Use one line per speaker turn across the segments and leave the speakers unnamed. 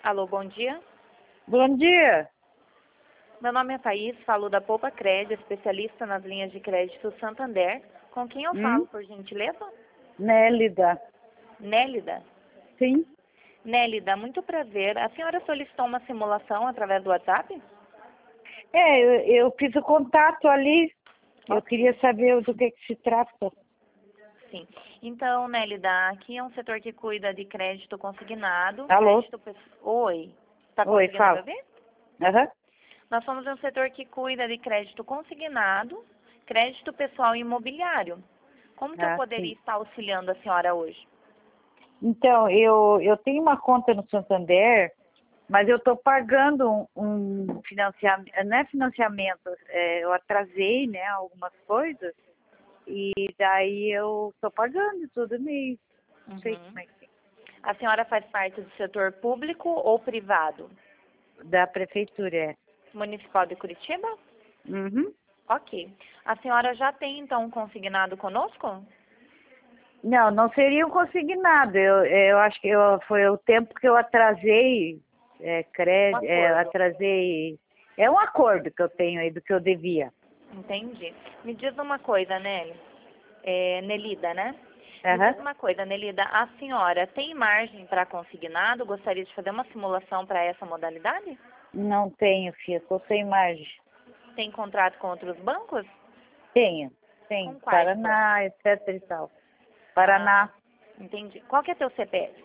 Alô, bom dia.
Bom dia.
Meu nome é Thaís, falo da Poupa Crédito, especialista nas linhas de crédito Santander. Com quem eu falo, por gentileza?
Nélida.
Nélida.
Sim.
Nélida, muito prazer. A senhora solicitou uma simulação através do WhatsApp?
Eu fiz o contato ali. Eu
Ok.
queria saber do que se trata.
Sim. Então, Nélida, aqui é um setor que cuida de crédito consignado.
Alô?
Oi. Está
Oi,
conseguindo me
fala.
ouvir?
Aham.
Nós somos um setor que cuida de crédito consignado, crédito pessoal e imobiliário. Como que eu
Ah,
poderia
sim.
estar auxiliando a senhora hoje?
Então, eu tenho uma conta no Santander, mas eu estou pagando um financiamento, não é financiamento, eu atrasei, né, algumas coisas, e daí eu estou pagando todo mês. Não sei
Uhum.
como é que é.
A senhora faz parte do setor público ou privado?
Da prefeitura, é.
Municipal de Curitiba?
Uhum.
Ok. A senhora já tem, então, um consignado conosco?
Não, não seria um consignado. Eu acho que foi o tempo que eu atrasei,
Um acordo.
atrasei. É um acordo que eu tenho aí do que eu devia.
Entendi. Me diz uma coisa, Nelly. Nelida, né? Me
Aham.
diz uma coisa, Nelida. A senhora tem margem para consignado? Gostaria de fazer uma simulação para essa modalidade?
Não tenho, filha, estou sem margem.
Tem contrato com outros bancos?
Tenho, tenho.
Com quais bancos?
Paraná, etc e tal.
Ah,
Paraná,
entendi. Qual que é teu CPF?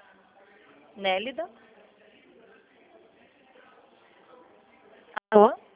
Nélida? Alô?